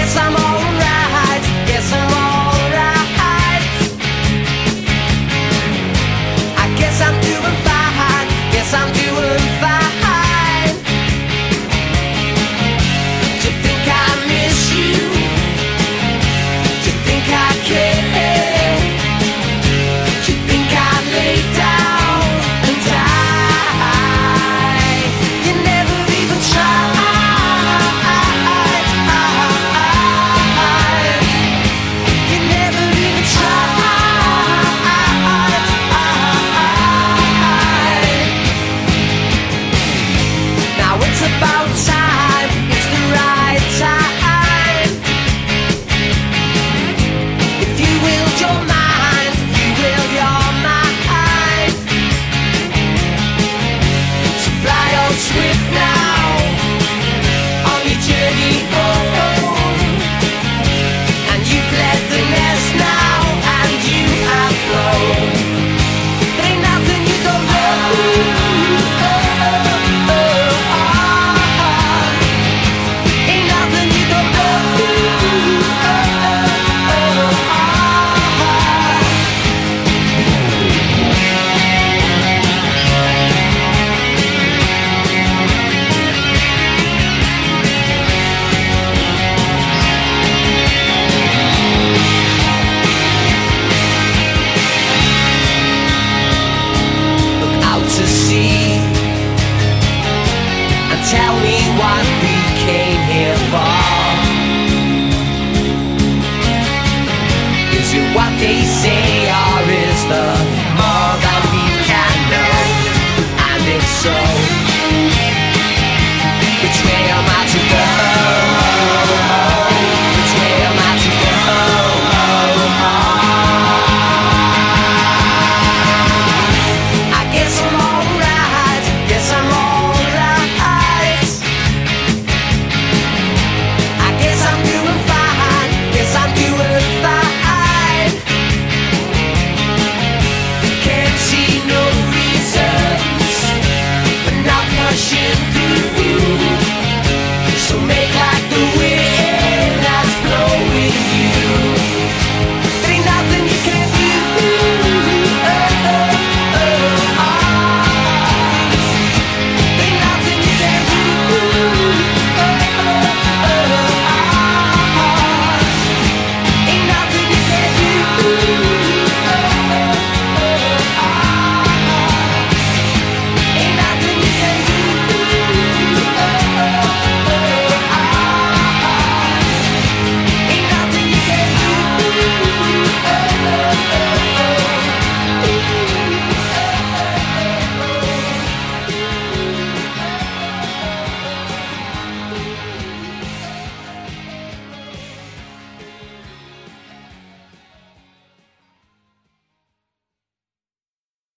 guess I'm alright. Guess I'm alright. I guess I'm doing fine. Guess I'm doing fine. Do you think I miss you? Do you think I care? Do you think I lay down and die? You never even tried. You never even tried. Now it's about time. It's the right time. If you willed your mind, you will your mind. So fly on swift now on your journey home. And you've left the nest now, and you have flown. There ain't nothing you don't know. Ain't nothing you don't know. Look out to sea and tell me what we came here for. Is it what they say?